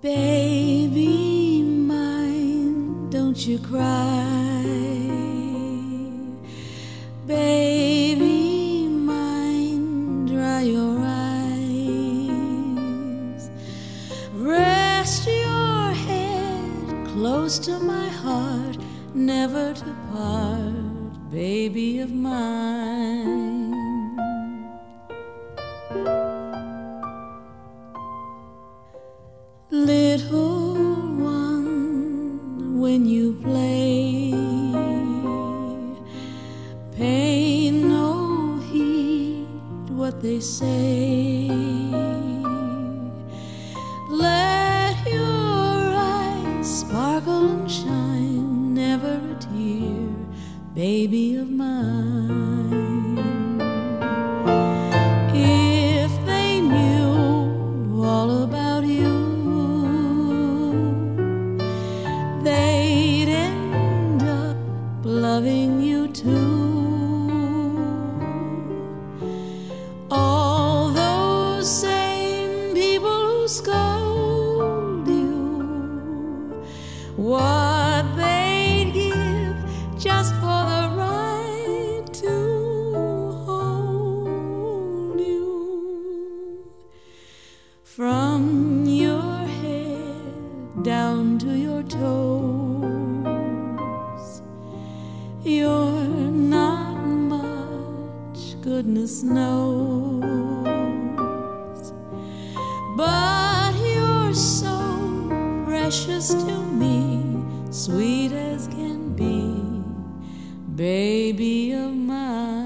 Baby mine, don't you cry. Baby mine, dry your eyes. Rest your head close to my heart, never to part, baby of mine. Little one, when you play, pay no heed what they say. Let your eyes sparkle and shine, never a tear, baby of mine. If they knew all about you, they'd end up loving you too. All those same people who scold you, what they'd give just for the right to hold you. From your head down to your toes, you're not much, goodness knows, but you're so precious to me, sweet as can be, baby of mine.